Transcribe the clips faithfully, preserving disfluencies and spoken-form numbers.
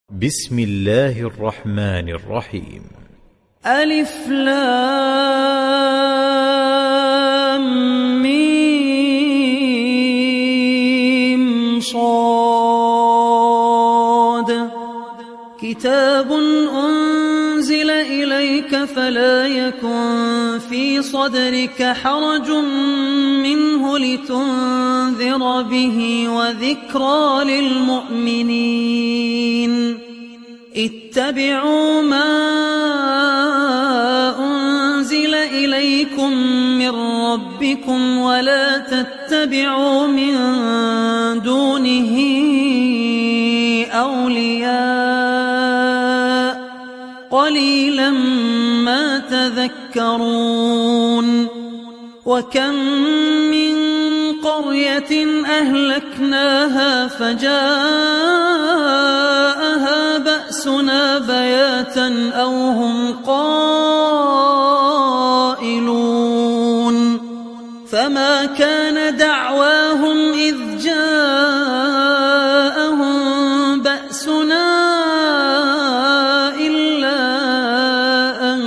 بسم الله الرحمن الرحيم. ألف لام ميم صاد كتاب أنزل إليك فلا يكن في صدرك حرج منه لتنذر به وذكرى للمؤمنين. اتبعوا ما أنزل إليكم من ربكم ولا تتبعوا من دونه أولياء قليلا ما تذكرون. وكم من قرية أهلكناها فجاءها بأسنا بياتا أو هم قائلون فما كان دعواهم إذ جاءهم بأسنا إلا أن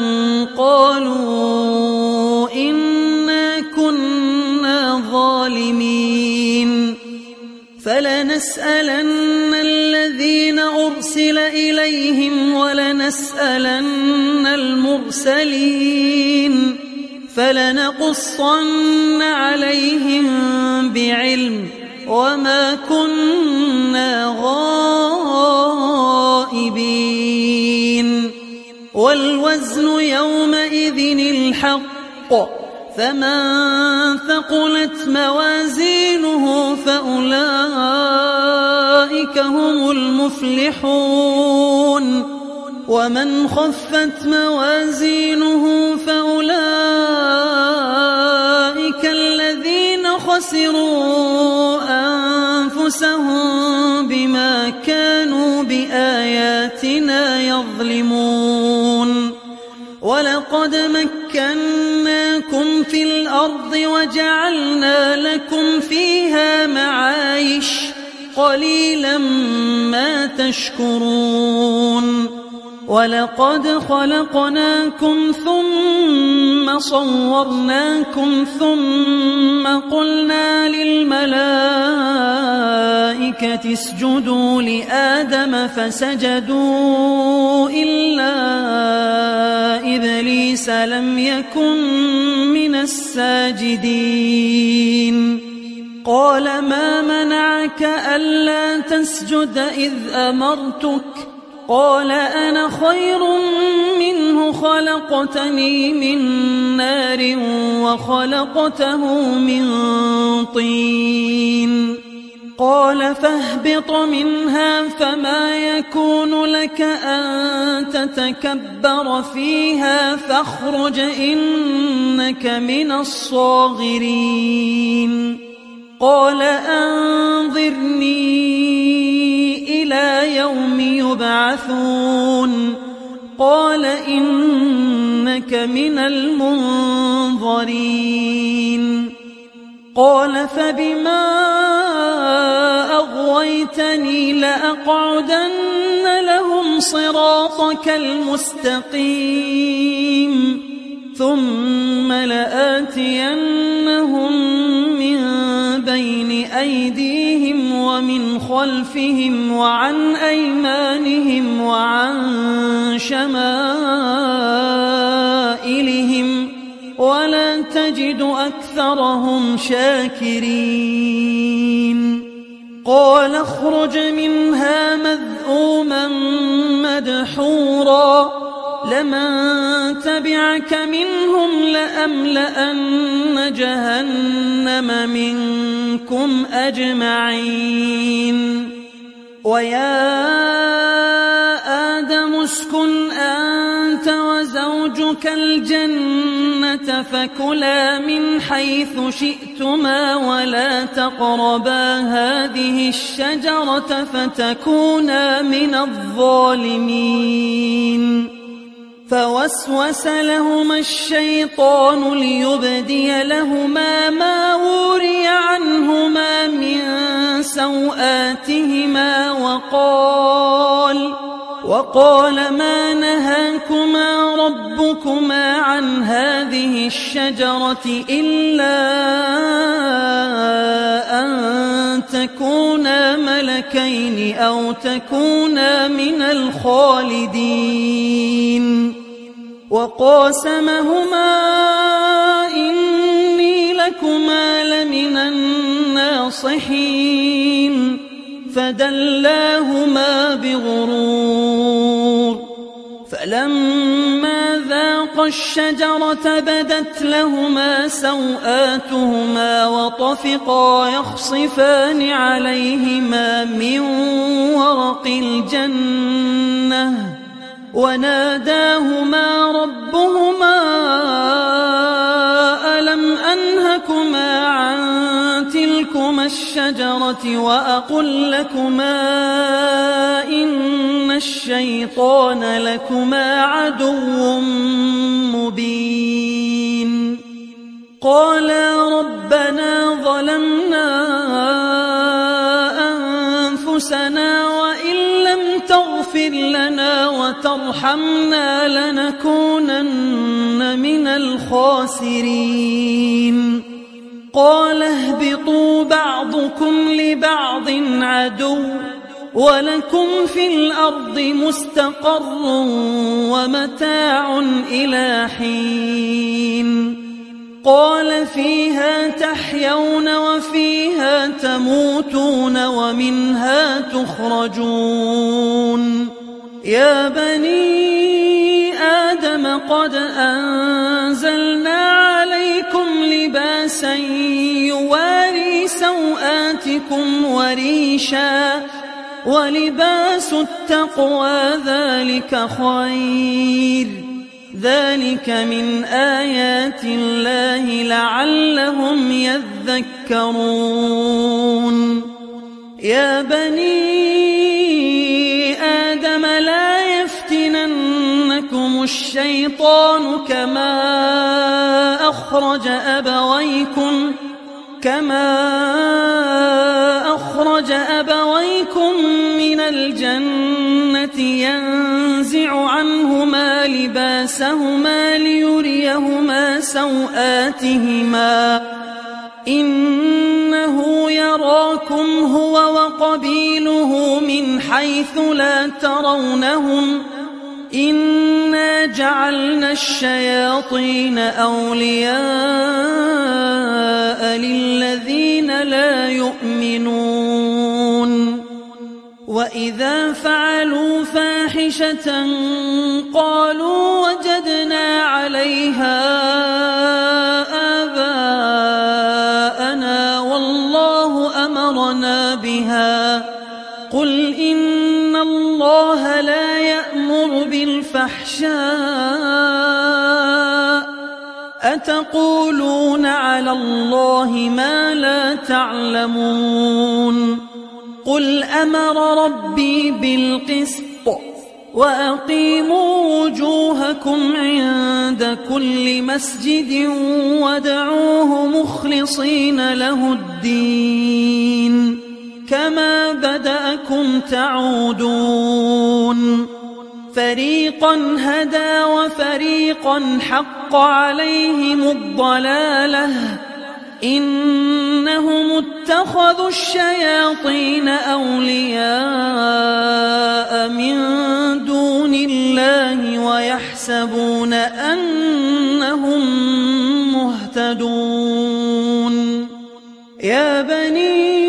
قالوا إنا كنا ظالمين. فلنسألن الذين أرسل إليهم ولنسألن المرسلين فلنقصن عليهم بعلم وما كنا غائبين. والوزن يومئذ الحق فمن ثقلت موازينه فأولئك هم المفلحون ومن خفت موازينه فأولئك الذين خسروا أنفسهم بما كانوا بآياتنا يظلمون. ولقد مكناكم في الأرض وجعلنا لكم فيها معايش قليلا ما تشكرون. ولقد خلقناكم ثم صورناكم ثم قلنا للملائكة اسجدوا لآدم فسجدوا إلا إبليس لم يكن من الساجدين. قال ما منعك ألا تسجد إذ أمرتك؟ قال أنا خير منه خلقتني من نار وخلقته من طين. قال فاهبط منها فما يكون لك أن تتكبر فيها فاخرج إنك من الصاغرين. قال أنظرني إلى يوم يبعثون. قال إنك من المنظرين. قال فبما أغويتني لأقعدن لهم صراطك المستقيم ثم لآتينهم من بين أيديهم ومن خلفهم وعن أيمانهم وعن شمائلهم ولا تجد أكثرهم شاكرين. قال اخرج منها مذءوما مدحورا لمن تبعك منهم لأملأن جهنم منكم أجمعين. ويا آدم اسكن أنت وزوجك الجنة فكلا من حيث شئتما ولا تقربا هذه الشجرة فتكونا من الظالمين. فوسوس لهما الشيطان ليبدي لهما ما وري عنهما من سوآتهما وقال وقال ما نهاكما ربكما عن هذه الشجرة إلا أن تكونا ملكين أو تكونا من الخالدين وقاسمهما إني لكما لمن الناصحين فدلاهما بغرور فلما ذاقا الشجرة بدت لهما سوآتهما وطفقا يخصفان عليهما من ورق الجنة وناداهما ربهما ألم أنهكما عن تلكما الشجرة وأقل لكما إن الشيطان لكما عدو مبين قالا ربنا ظلمنا أنفسنا وإن لم تغفر لنا وترحمنا لنكونن من الخاسرين قال اهبطوا بعضكم لبعض عدو ولكم في الأرض مستقر ومتاع إلى حين قال فيها تحيون وفيها تموتون ومنها تخرجون يا بني آدم قد أنزلنا عليكم لباسا يواري سوآتكم وريشا ولباس التقوى ذلك خير ذلك من آيات الله لعلهم يذكرون يا بني آدم لا يفتننكم الشيطان كما أخرج أبويكم كما أخرج أبويكم من الجنة ينزع عنهما لباسهما ليريهما سوآتهما إنه يراكم هو وقبيله من حيث لا ترونهم إنا جعلنا الشياطين أولياء للذين لا يؤمنون وإذا فعلوا فاحشة قالوا وجدنا عليها آباءنا والله أمرنا بها قل إن الله لا يأمر بالفحشاء أتقولون على الله ما لا تعلمون قل أمر ربي بالقسط وأقيموا وجوهكم عند كل مسجد وادعوه مخلصين له الدين كما بدأكم تعودون فريقا هدى وفريقا حق عليهم الضلالة إنهم اتخذوا الشياطين أولياء من دون الله ويحسبون أنهم مهتدون يا بني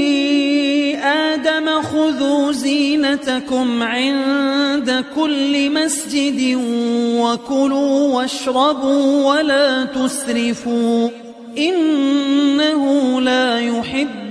آدم خذوا زينتكم عند كل مسجد وكلوا واشربوا ولا تسرفوا إنه لا يحب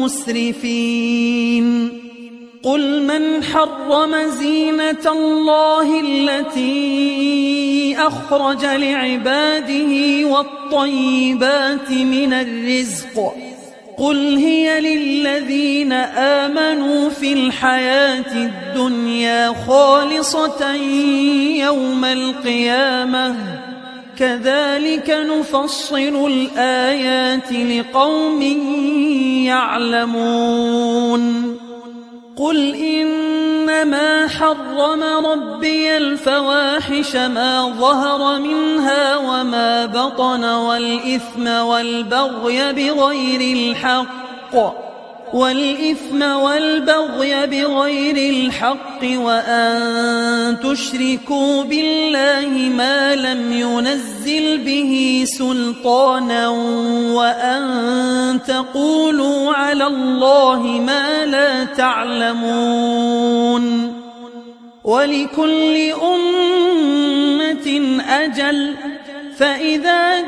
المسرفين قل من حرم زينة الله التي أخرج لعباده والطيبات من الرزق قل هي للذين آمنوا في الحياة الدنيا خالصة يوم القيامة كذلك نفصل الآيات لقوم يعلمون قل إن إنما حرم ربي الفواحش ما ظهر منها وما بطن والإثم والبغي بغير الحق والإثم والبغي بغير الحق وأن تشركوا بالله ما لم ينزل به سلطانا وأن تقولوا على الله ما لا تعلمون ولكل أمة أجل فإذا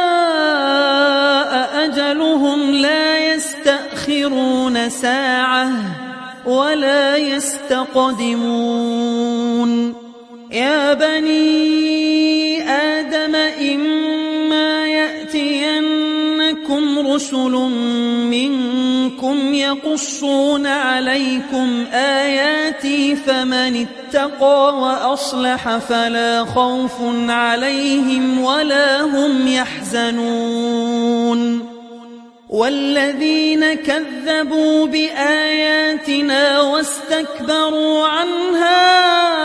جاء أجلهم لا يستأخرون ساعة ولا يستقدمون يا بني آدم إما يأتينكم رسل منكم يقصون عليكم آياتي فمن اتقى وأصلح فلا خوف عليهم ولا هم يحزنون والذين كذبوا بآياتنا واستكبروا عنها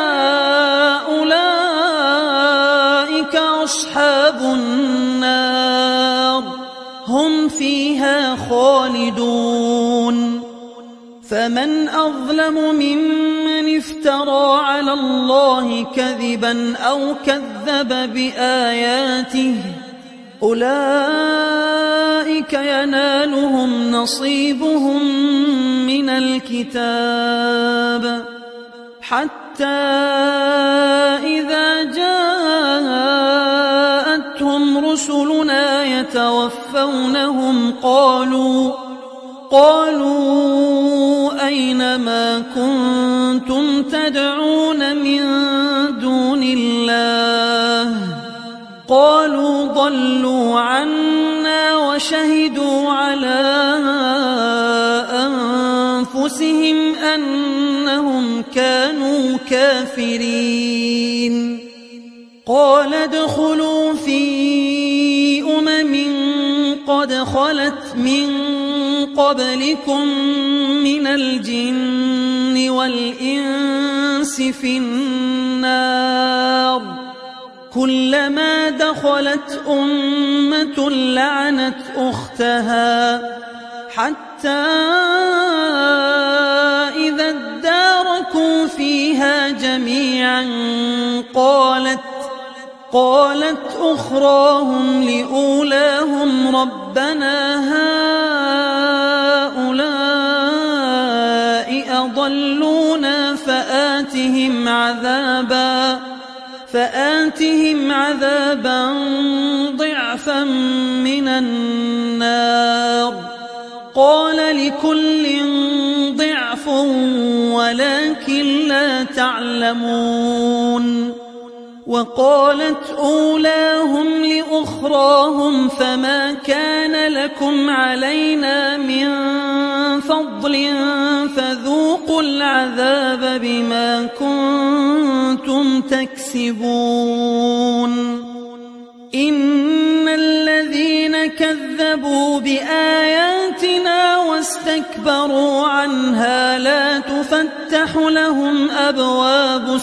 أولئك أصحاب النار هم فيها خالدون فمن أظلم ممن افترى على الله كذبا أو كذب بآياته أولئك ينالهم نصيبهم من الكتاب حتى إذا جاءتهم رسلنا يتوفونهم قالوا قالوا أين ما كنتم تدعون من دون الله قالوا ضلوا عنا وشهدوا على أنفسهم أنهم كانوا كافرين قال ادخلوا في أمم قد خلت من قبلكم من الجن والإنس في النار كلما دخلت أمة لعنت أختها حتى إذا اداركوا فيها جميعا قالت قالت أخراهم لأولاهم ربنا هؤلاء أضلونا فآتهم عذابا فآتهم عذابا ضعفا من النار قال لكل ضعف ولكن لا تعلمون وقالت أولاهم لأخراهم فما كان لكم علينا من فضل فذوقوا العذاب بما كنتم تكسبون إن الذين كذبوا بآياتنا واستكبروا عنها لا تفتح لهم أبواب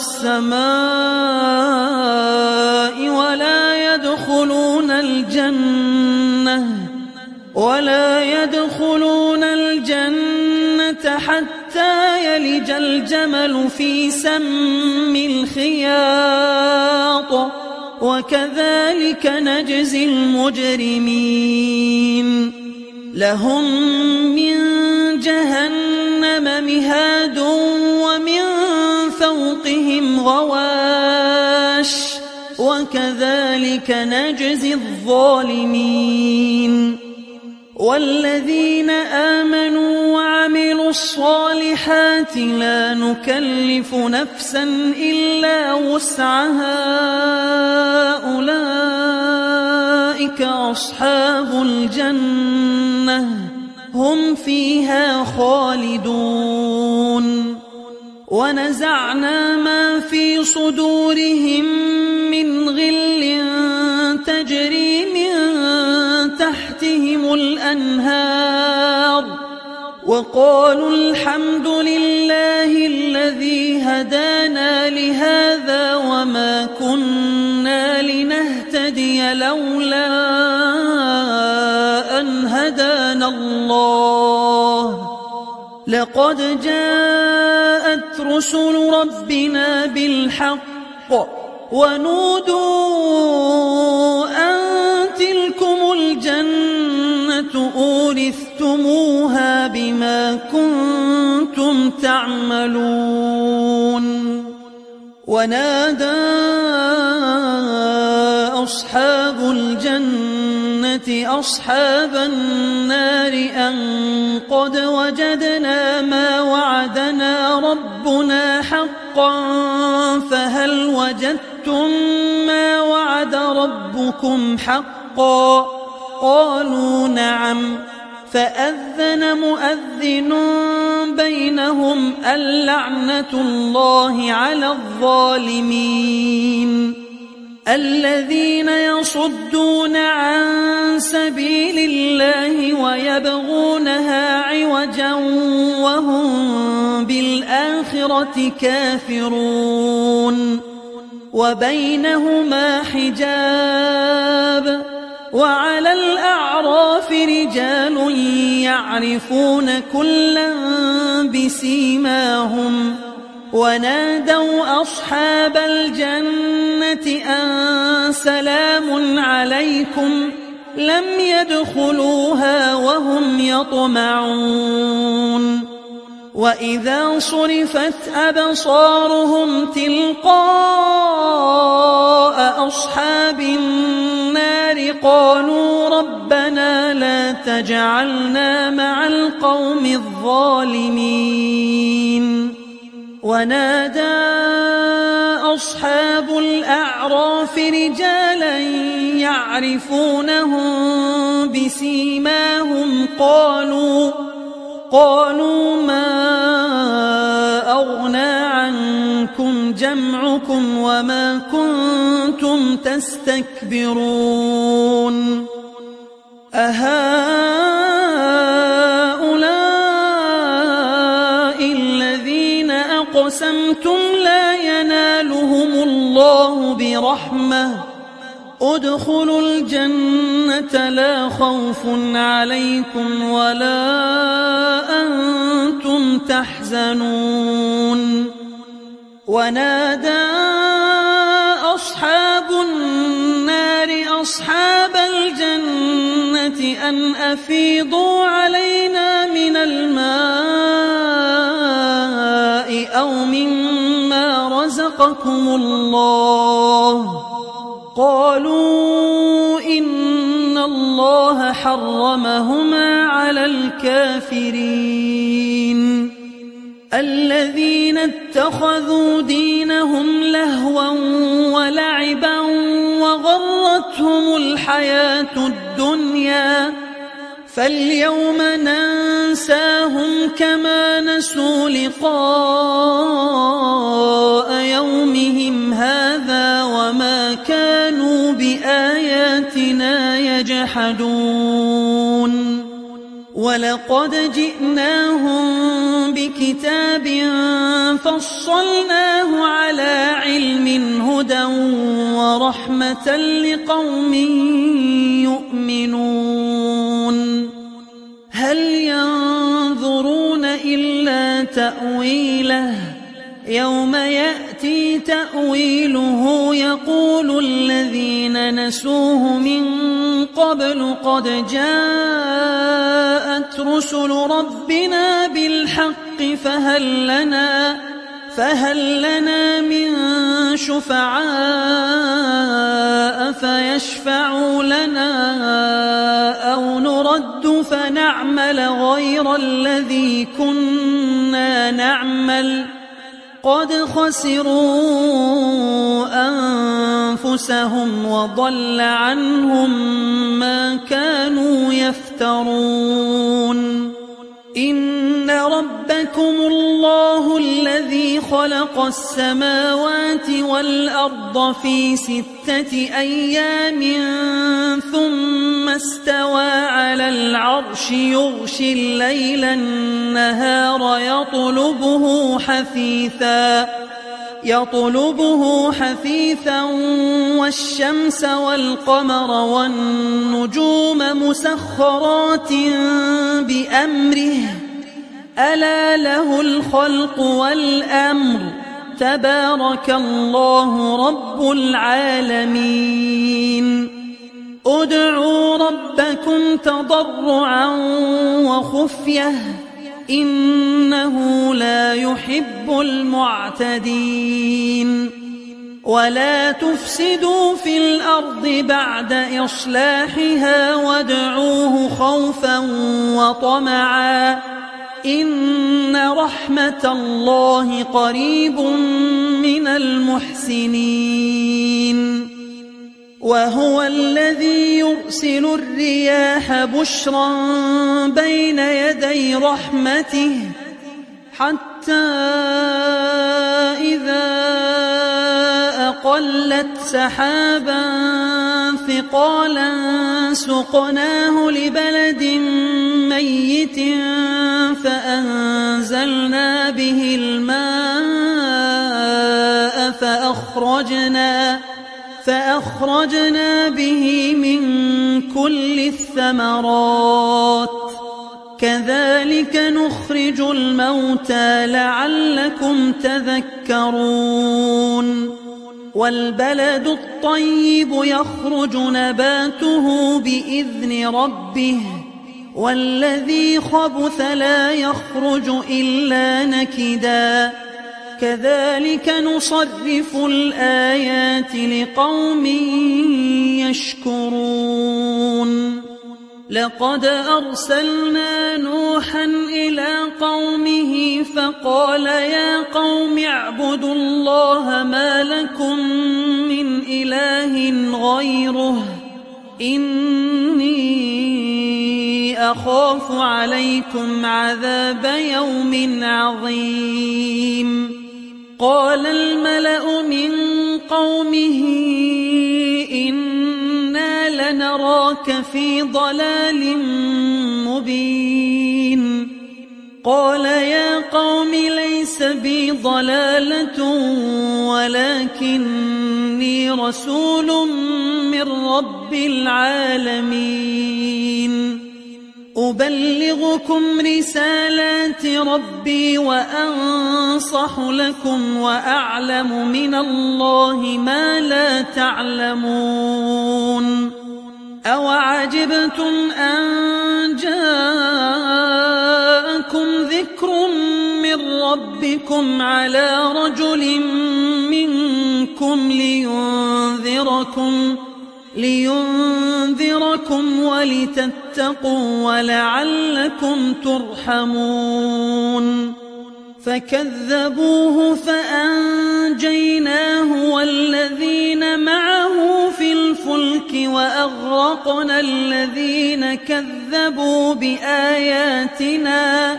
السماء ولا يدخلون الجنة ولا يدخلون الجنة حتى يلج الجمل في سم الخياط وكذلك نجزي المجرمين لهم من جهنم مهاد ومن فوقهم غواش وكذلك نجزي الظالمين والذين آمنوا وعملوا الصالحات لا نكلف نفسا إلا وسعها أولئك أصحاب الجنة هم فيها خالدون ونزعنا ما في صدورهم من غل تجري من تحتهم الأنهار وقالوا الحمد لله الذي هدانا لهذا وما كنا لنهتدي لولا أن هدانا الله لقد جاءت رسل ربنا بالحق ونودوا أن تلكم الجنة أورثتموها بما كنتم تعملون. ونادى أصحاب الجنة أصحاب النار أن قد وجدنا ما وعدنا ربنا حقا فهل وجدتم ما وعد ربكم حقا؟ قالوا نعم. فأذن مؤذن بينهم اللعنة الله على الظالمين الذين يصدون عن سبيل الله ويبغونها عوجا وهم بالآخرة كافرون. وبينهما حجاب وعلى الأعراف رجال يعرفون كلا بسيماهم ونادوا أصحاب الجنة أن سلام عليكم لم يدخلوها وهم يطمعون. وإذا صرفت أبصارهم تلقاء أصحاب النار قالوا ربنا لا تجعلنا مع القوم الظالمين. ونادى أصحاب الأعراف رجالا يعرفونهم بسيماهم قالوا قالوا ما أغنى عنكم جمعكم وما كنتم تستكبرون أهؤلاء الذين أقسمتم لا ينالهم الله برحمة ادخلوا الجنة لا خوف عليكم ولا أنتم تحزنون. ونادى أصحاب النار أصحاب الجنة أن أفيضوا علينا من الماء أو مما رزقكم الله قالوا إن الله حرمهما على الكافرين الذين اتخذوا دينهم لهوا ولعبا وغرتهم الحياة الدنيا فاليوم ننساهم كما نسوا لقاء يومهم هذا وما كانوا بآياتنا يجحدون. ولقد جئناهم بكتاب فصلناه على علم هدى ورحمة لقوم يؤمنون. هل ينظرون إلا تأويله يوم يأتي تأويله يقول الذين نسوه من قبل قد جاءت رسل ربنا بالحق فهل لنا فهل لنا من شفعاء فيشفعوا لنا أو نرد فنعمل غير الذي كنا نعمل قد خسروا أنفسهم وضل عنهم ما كانوا يفترون. إن ربكم الله الذي الذي خلق السماوات والأرض في ستة أيام ثم استوى على العرش يغشي الليل النهار يطلبه حثيثا يطلبه حثيثا والشمس والقمر والنجوم مسخرات بأمره ألا له الخلق والأمر تبارك الله رب العالمين ادعوا ربكم تضرعا وخفية إنه لا يحب المعتدين ولا تفسدوا في الأرض بعد إصلاحها وادعوه خوفا وطمعا إن رحمة الله قريب من المحسنين وهو الذي يرسل الرياح بشرا بين يدي رحمته حتى إذا أقلت سحابا ثقالا سقناه لبلد ميت فأنزلنا به الماء فأخرجنا فأخرجنا به من كل الثمرات كذلك نخرج الموتى لعلكم تذكرون والبلد الطيب يخرج نباته بإذن ربه والذي خبث لا يخرج إلا نكدا كذلك نصرف الآيات لقوم يشكرون لقد أرسلنا نوحا إلى قومه فقال يا قوم اعبدوا الله ما لكم من إله غيره إني أخاف عليكم عذاب يوم عظيم قال الملأ من قومه إنا لنراك في ضلال مبين قال يا قوم ليس بي ضلالة ولكني رسول من رب العالمين أبلغكم رسالات ربي وأنصح لكم وأعلم من الله ما لا تعلمون أوعجبتم أن جاءكم ذكر من ربكم على رجل منكم لينذركم لينذركم ولتتقوا ولعلكم ترحمون فكذبوه فأنجيناه والذين معه في الفلك وأغرقنا الذين كذبوا بآياتنا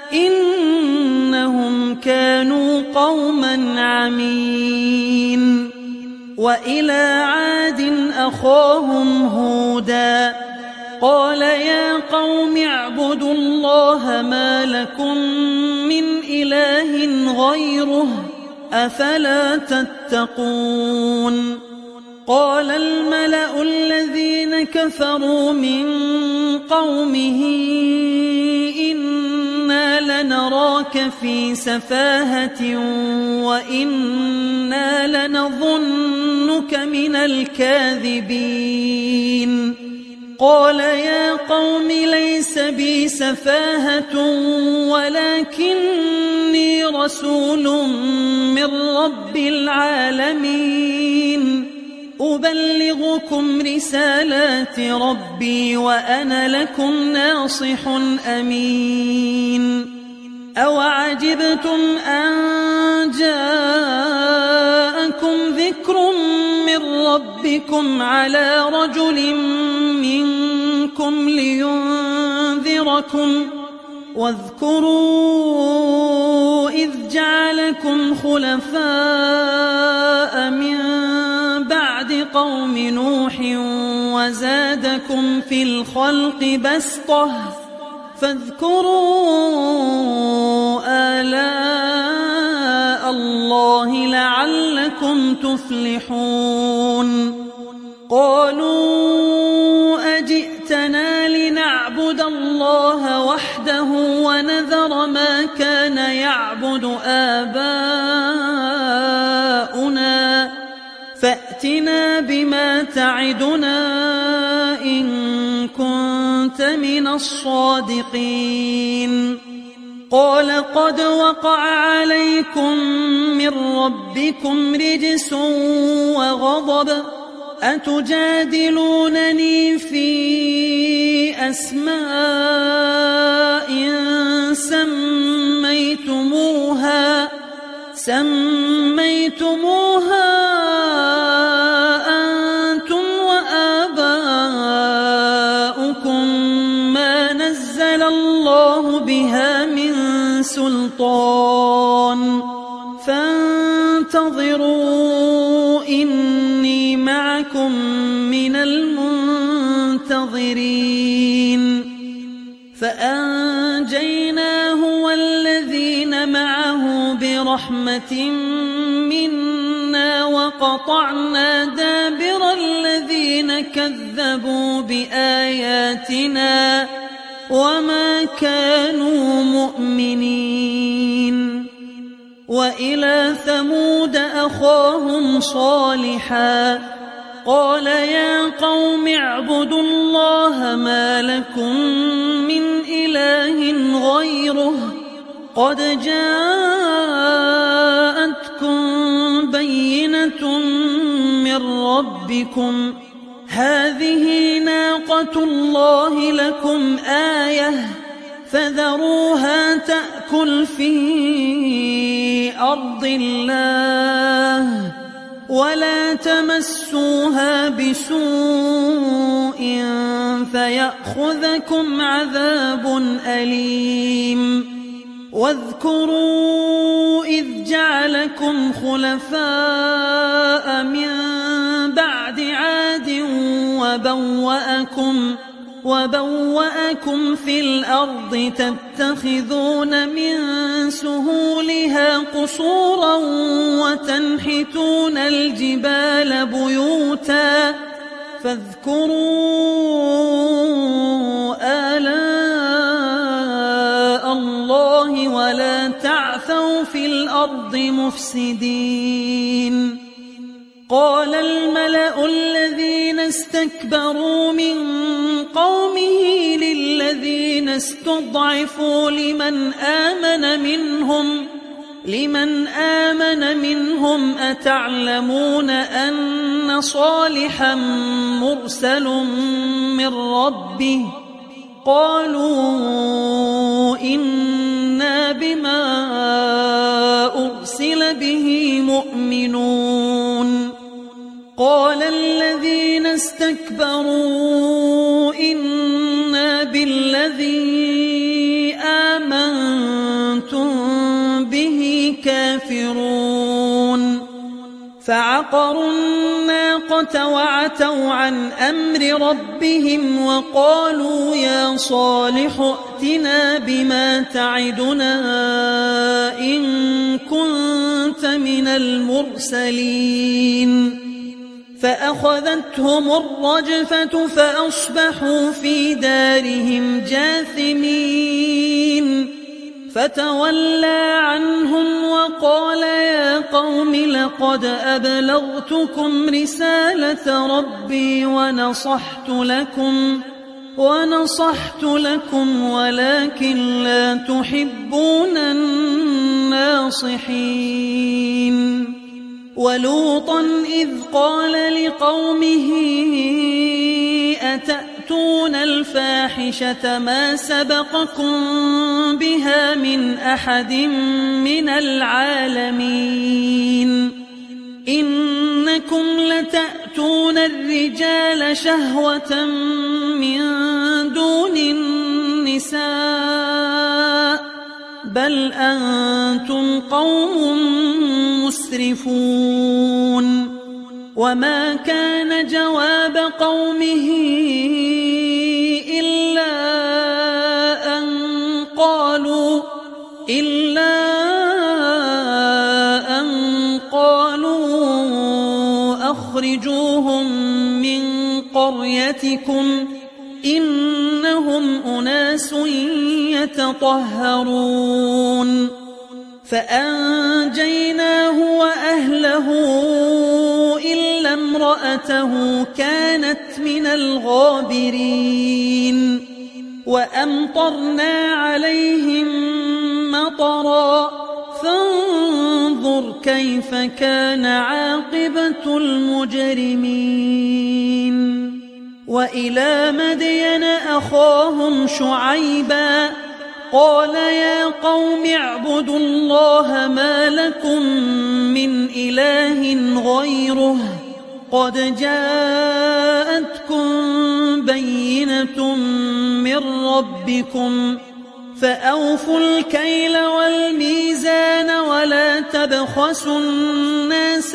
إنهم كانوا قوما عمين وإلى عاد أخاهم هودا قال يا قوم اعبدوا الله ما لكم من إله غيره أفلا تتقون قال الملأ الذين كفروا من قومه إنا لنراك في سفاهة وإنا لنظنك من الكاذبين قال يا قوم ليس بي سفاهة ولكني رسول من رب العالمين أبلغكم رسالات ربي وأنا لكم ناصح أمين أوعجبتم أن جاءكم ذكر من ربكم على رجل منكم لينذركم واذكروا إذ جعلكم خلفاء من بعد قوم نوح وزادكم في الخلق بسطة فاذكروا آلاء الله لعلكم تفلحون قالوا أجئتنا لنعبد الله وحده ونذر ما كان يعبد آباؤنا فأتنا بما تعدنا إن كنت من الصادقين قال قد وقع عليكم من ربكم رجس وغضب أتجادلونني في أسماء سميتموها سميتموها أنتم وآباؤكم ما نزل الله بها من سلطان فانتظروا إني معكم من المنتظرين فأنجيناه والذين معه برحمة منا وقطعنا دابر الذين كذبوا بآياتنا وما كانوا مؤمنين وإلى ثمود أخاهم صالحا قال يا قوم اعبدوا الله ما لكم من إله غيره قد جاءتكم بينة من ربكم هذه ناقة الله لكم آية فذروها تأكل في أرض الله ولا تمسوها بسوء فيأخذكم عذاب أليم واذكروا إذ جعلكم خلفاء من بعد عاد وبوأكم وبوأكم في الأرض تتخذون من سهولها قصورا وتنحتون الجبال بيوتا فاذكروا آلاء الله ولا تعثوا في الأرض مفسدين قال الملأ الذين استكبروا من قومه للذين استضعفوا لمن آمن منهم لمن آمن منهم أتعلمون أن صالحا مرسل من ربه قالوا إنا بما أرسل به مؤمنون قال الذين استكبروا إنا بالذي آمنتم به كافرون فعقروا الناقة وعتوا عن أمر ربهم وقالوا يا صالح ائتنا بما تعدنا إن كنت من المرسلين فأخذتهم الرجفة فأصبحوا في دارهم جاثمين فتولى عنهم وقال يا قوم لقد أبلغتكم رسالة ربي ونصحت لكم ونصحت لكم ولكن لا تحبون الناصحين ولوطا إذ قال لقومه أتأتون الفاحشة ما سبقكم بها من أحد من العالمين إنكم لتأتون الرجال شهوة من دون النساء بل أنتم قوم مسرفون. وما كان جواب قومه إلا أن قالوا إلا أن قالوا أخرجوهم من قريتكم إنهم أناس يتطهرون. فأنجيناه وأهله إلا امرأته كانت من الغابرين. وأمطرنا عليهم مطرا فانظر كيف كان عاقبة المجرمين. وإلى مدين أخاهم شعيبا قال يا قوم اعبدوا الله ما لكم من إله غيره قد جاءتكم بينة من ربكم فأوفوا الكيل والميزان ولا تبخسوا الناس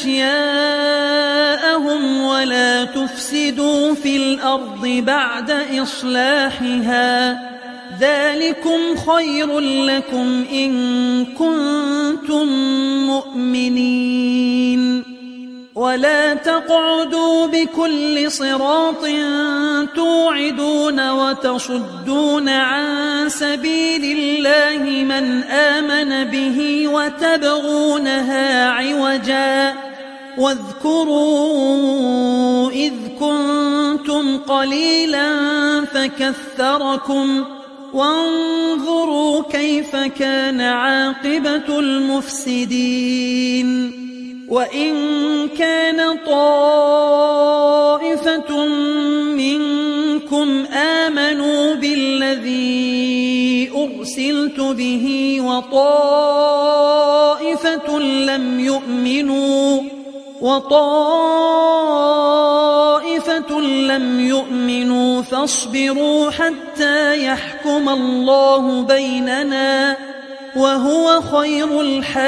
أشياءهم ولا تفسدوا في الأرض بعد إصلاحها ذلكم خير لكم إن كنتم مؤمنين. ولا تقعدوا بكل صراط توعدون وتصدون عن سبيل الله من آمن به وتبغونها عوجا واذكروا إذ كنتم قليلا فكثركم وانظروا كيف كان عاقبة المفسدين. وإن كان طائفة منكم آمنوا بالذي أرسلت به وطائفة لم يؤمنوا وطائفة لم يؤمنوا فاصبروا حتى يحكم الله بيننا وهو خير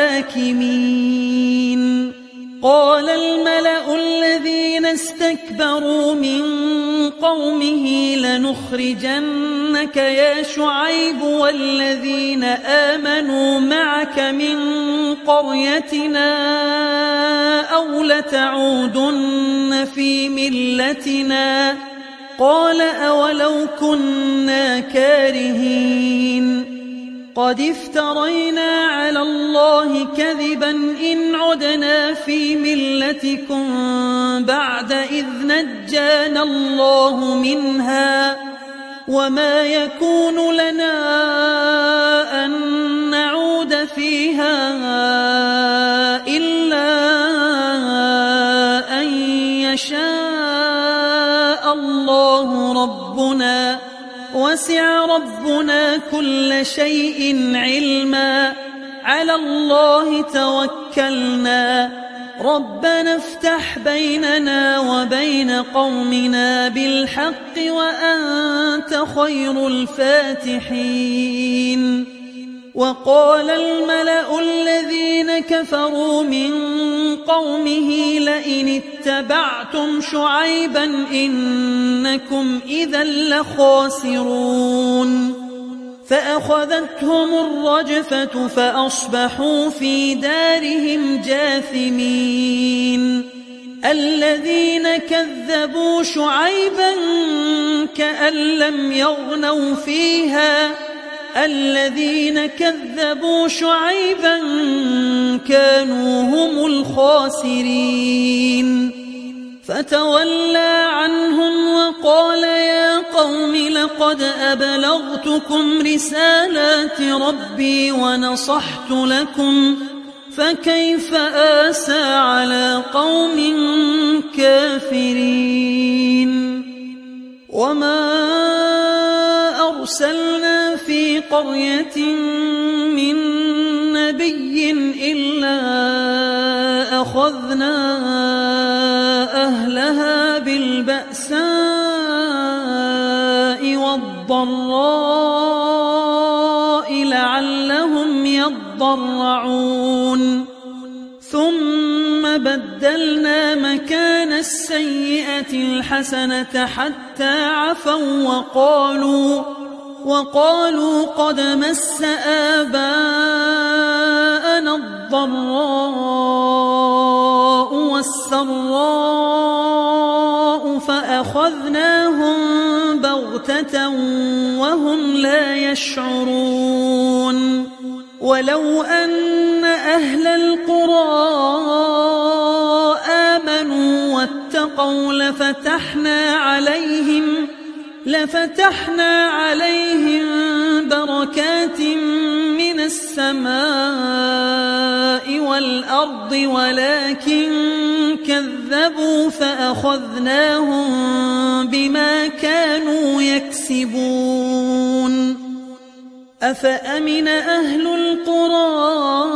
الحاكمين. قال الملأ الذين استكبروا من قومه لنخرجنك يا شعيب والذين آمنوا معك من قريتنا أو لتعودن في ملتنا قال أولو كنا كارهين قد افترينا على الله كذبا إن عدنا في ملتكم بعد إذ نجانا الله منها وما يكون لنا أن نعود فيها إلا أن يشاء الله ربنا وسع ربنا كل شيء علما على الله توكلنا ربنا افتح بيننا وبين قومنا بالحق وأنت خير الفاتحين. وقال الملأ الذين كفروا من قومه لئن اتبعتم شعيبا إنكم إذا لخاسرون. فأخذتهم الرجفة فأصبحوا في دارهم جاثمين. الذين كذبوا شعيبا كأن لم يغنوا فيها الذين كذبوا شعيبا كانوا هم الخاسرين. فتولى عنهم وقال يا قوم لقد أبلغتكم رسالات ربي ونصحت لكم فكيف آسى على قوم كافرين. وما أرسلنا في قرية من نبي إلا أخذنا أهلها بالبأساء والضراء لعلهم يتضرعون ثم بدلنا مكان السيئة الحسنة حتى عفوا وقالوا وقالوا قد مس آباءنا الضراء والسراء فأخذناهم بغتة وهم لا يشعرون ولو أن أهل القرى آمنوا واتقوا لفتحنا عليهم لفتحنا عليهم بركات من السماء والأرض ولكن كذبوا فأخذناهم بما كانوا يكسبون أفأمن أهل القرى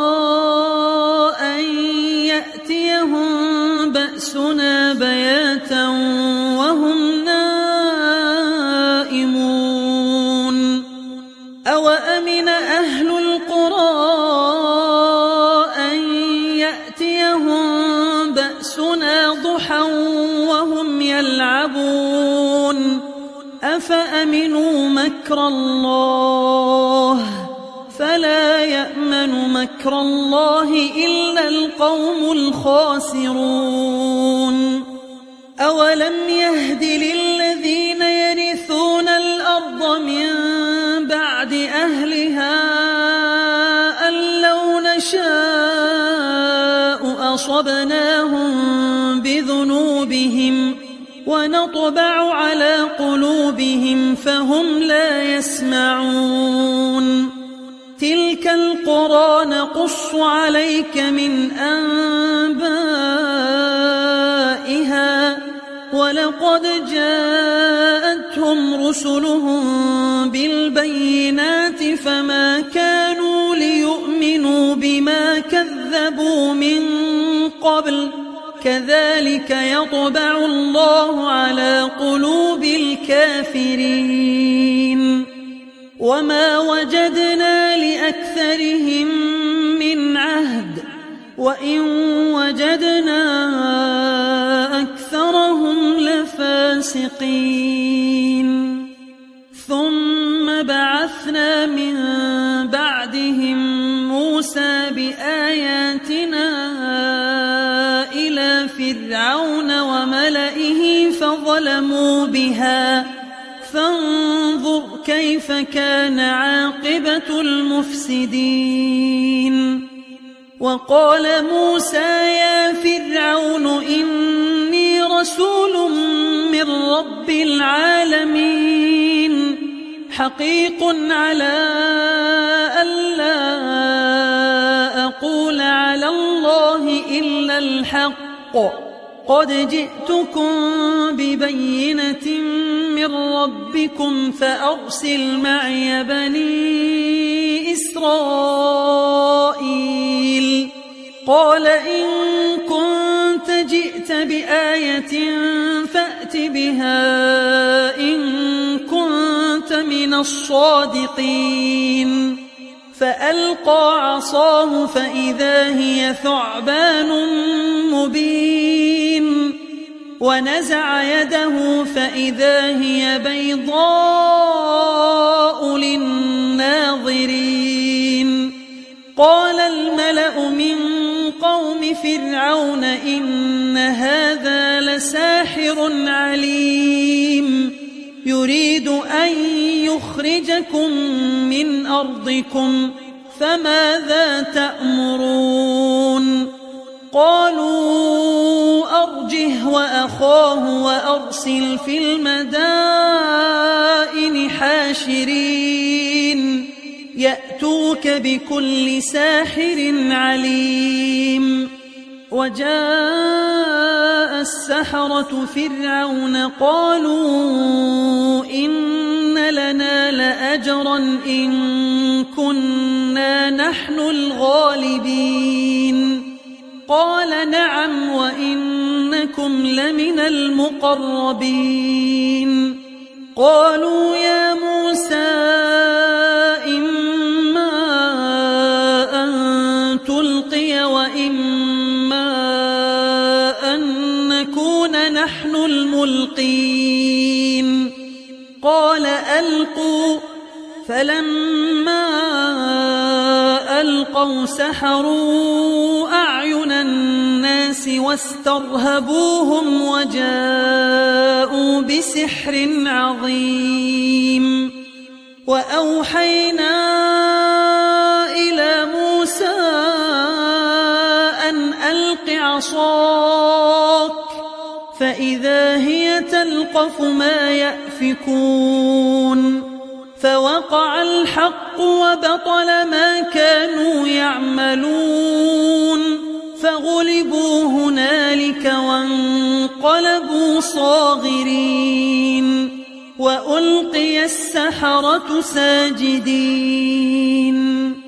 أن يأتيهم بأسنا بياتا وهم نائمون أوأمن أهل القرى أن يأتيهم بأسنا ضحى وهم يلعبون أفأمنوا مكر الله فلا يأمن مكر الله إلا القوم الخاسرون أولم يهد للذين يرثون الأرض من بعد أهلها أن لو نشاء أصبناهم بذنوبهم ونطبع على قلوبهم فهم لا يسمعون تلك القرى نقص عليك من أنبائها ولقد جاءتهم رسلهم بالبينات فما كانوا ليؤمنوا بما كذبوا من قبل كذلك يطبع الله على قلوب الكافرين وما وجدنا لأكثرهم من عهد وإن وجدنا أكثرهم لفاسقين ثم بعثنا من بعدهم موسى بآياتنا إلى فرعون وملئه فظلموا بها فانظر كيف كان عاقبة المفسدين وقال موسى يا فرعون إني رسول من رب العالمين حقيق على ألا أقول على الله إلا الحق قد جئتكم ببينة من ربكم فأرسل معي بني إسرائيل قال إن كنت جئت بآية فأت بها إن كنت من الصادقين فألقى عصاه فإذا هي ثعبان مبين ونزع يده فإذا هي بيضاء للناظرين قال الملأ من قوم فرعون إن هذا لساحر عليم يريد أن يخرجكم من أرضكم فماذا تأمرون قالوا أرجه وأخاه وأرسل في المدائن حاشرين يأتوك بكل ساحر عليم وجاء السحرة فرعون قالوا إن لنا لأجرا إن كنا نحن الغالبين قال نعم وإنكم لمن المقربين قالوا يا موسى إما أن وإما أن نكون نحن الملقين قال ألقوا فلما ألقوا سحروا أعين الناس واسترهبوهم وجاءوا بسحر عظيم وأوحينا إلى موسى أن ألق عصاك فإذا هي تلقف ما يأفكون فوقع الحق وبطل ما كانوا يعملون فغلبوا هنالك وانقلبوا صاغرين وألقي السحرة ساجدين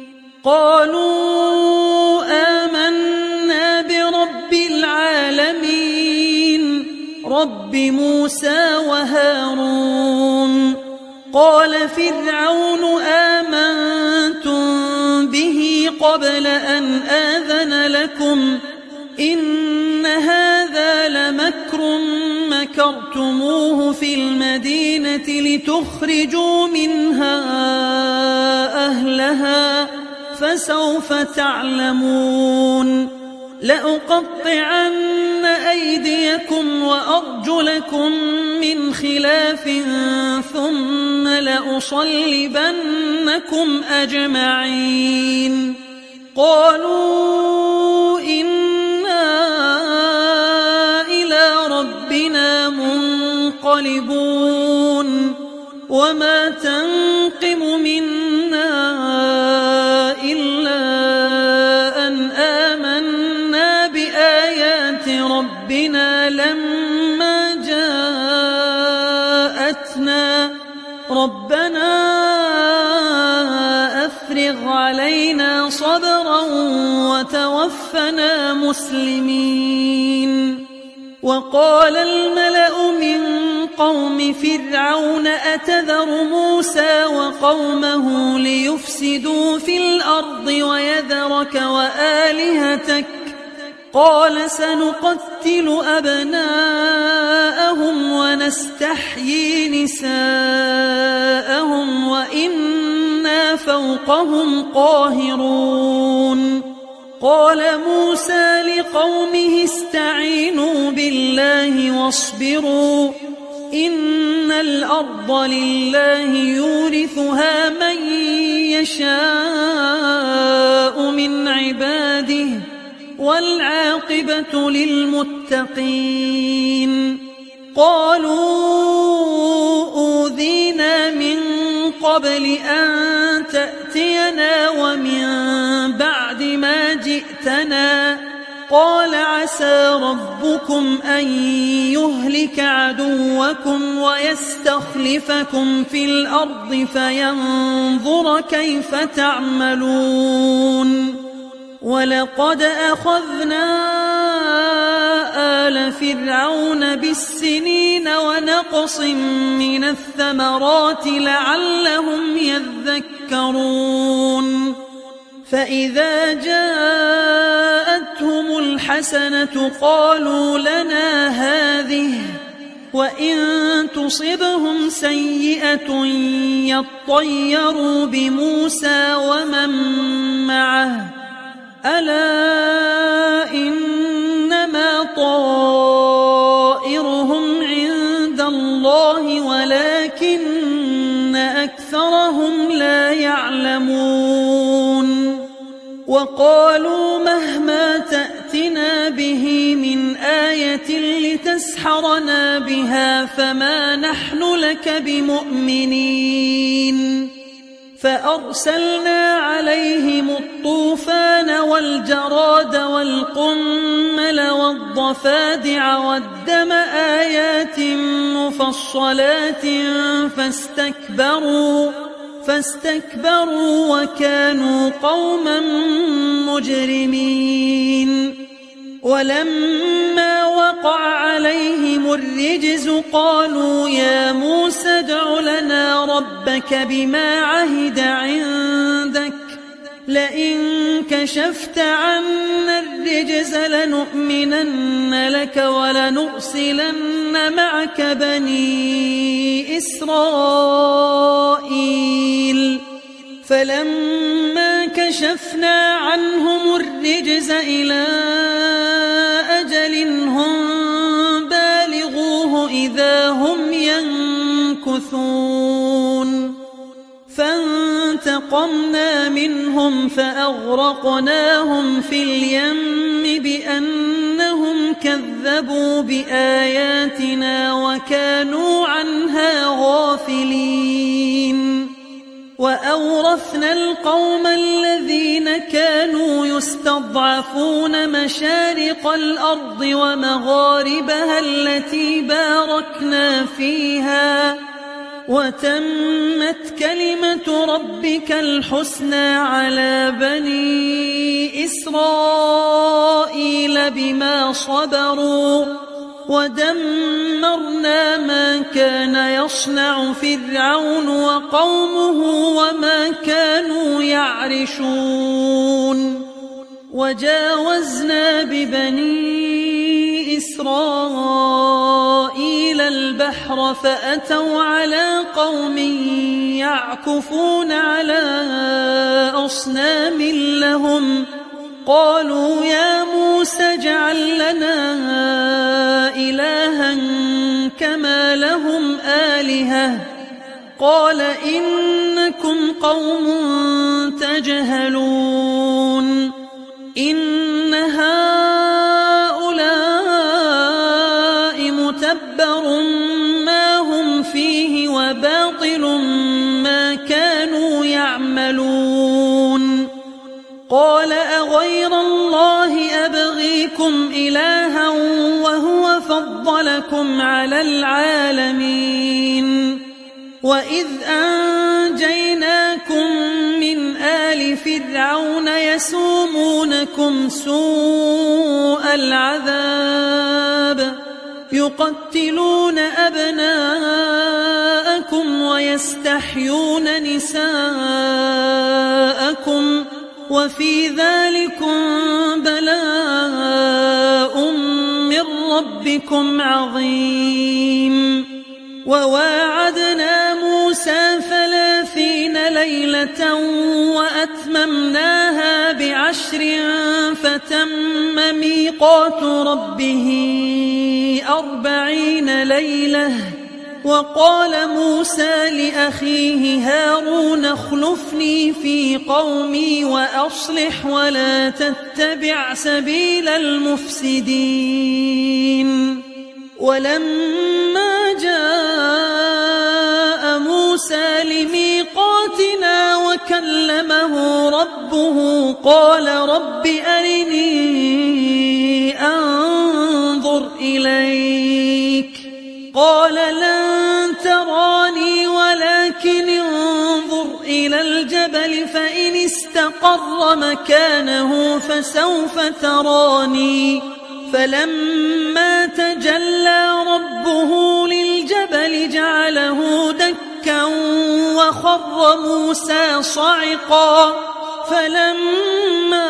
قالوا آمنا برب العالمين رب موسى وهارون قال فرعون آمنتم به قبل أن آذن لكم إن هذا لمكر مكرتموه في المدينة لتخرجوا منها أهلها فسوف تعلمون لأقطعن أيديكم وأرجلكم من خلاف ثم لأصلبنكم أجمعين قالوا إنا إلى ربنا منقلبون وما تنقم منا إلا أن آمنا بآيات ربنا لما جاءتنا ربنا أفرغ علينا صبرا وتوفنا مسلمين وقال الملأ من قوم فرعون أتذر موسى وقومه ليفسدوا في الأرض ويذرك وآلهتك قال سنقتل أبناءهم ونستحيي نساءهم وإنا فوقهم قاهرون قال موسى لقومه استعينوا بالله واصبروا إن الأرض لله يورثها من يشاء من عباده والعاقبة للمتقين قالوا أوذينا من قبل أن تأتينا ومن بعد ما جئتنا قال عسى ربكم أن يهلك عدوكم ويستخلفكم في الأرض فينظر كيف تعملون ولقد أخذنا آل فرعون بالسنين ونقص من الثمرات لعلهم يذكرون فإذا جاءتهم الحسنة قالوا لنا هذه وإن تصبهم سيئة يطيروا بموسى ومن معه ألا إنما طائرهم عند الله ولكن أكثرهم لا يعلمون وقالوا مهما تأتنا به من آية لتسحرنا بها فما نحن لك بمؤمنين فأرسلنا عليهم الطوفان والجراد والقمل والضفادع والدم آيات مفصلات فاستكبروا فاستكبروا وكانوا قوما مجرمين ولما وقع عليهم الرجز قالوا يا موسى ادع لنا ربك بما عهد عندك لئن كشفت عنا الرجز لنؤمنن لك ولنرسلن معك بني إسرائيل فلما كشفنا عنهم الرجز إلى أجل هم بالغوه إذا هم ينكثون فانتقمنا منهم فأغرقناهم في اليم بأنهم كذبوا بآياتنا وكانوا عنها غافلين وأورثنا القوم الذين كانوا يستضعفون مشارق الأرض ومغاربها التي باركنا فيها وتمت كلمة ربك الحسنى على بني إسرائيل بما صبروا ودمرنا ما كان يصنع فرعون وقومه وما كانوا يعرشون وجاوزنا ببني إسرائيل البحر فأتوا على قوم يعكفون على أصنام لهم قالوا يا موسى اجعل لنا إلها كما لهم آلهة قال إنكم قوم تجهلون إن هؤلاء متبر ما هم فيه وباطل ما كانوا يعملون قال أغير الله أبغيكم إلها وهو فضلكم على العالمين وإذ أنجيناكم من آل فرعون يسومونكم سوء العذاب يقتلون أبناءكم ويستحيون نساءكم وفي ذلكم بلاء من ربكم عظيم وواعدنا موسى ثلاثين ليلة وأتممناها بعشر فتم ميقات ربه أربعين ليلة وقال موسى لأخيه هارون اخلفني في قومي وأصلح ولا تتبع سبيل المفسدين ولما جاء موسى لميقاتنا وكلمه ربه قال رب أرني أنظر إليك قال لن تراني ولكن انظر إلى الجبل فإن استقر مكانه فسوف تراني فلما تجلى ربه للجبل جعله دكا وخر موسى صعقا فلما